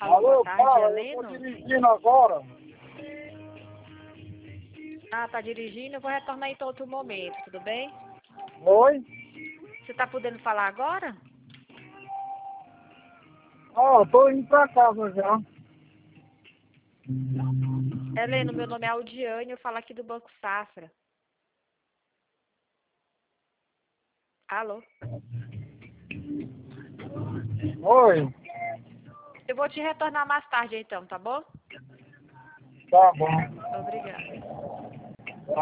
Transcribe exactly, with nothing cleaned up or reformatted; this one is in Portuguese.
Alô, Alô, boa tarde, fala, eu Heleno? tô dirigindo agora. Ah, tá dirigindo? Eu vou retornar em outro momento, tudo bem? Oi? Você tá podendo falar agora? Ó, tô indo pra casa já. Heleno, meu nome é Aldiane, eu falo aqui do Banco Safra. Alô? Oi? Eu vou te retornar mais tarde então, tá bom? Tá bom. Obrigada.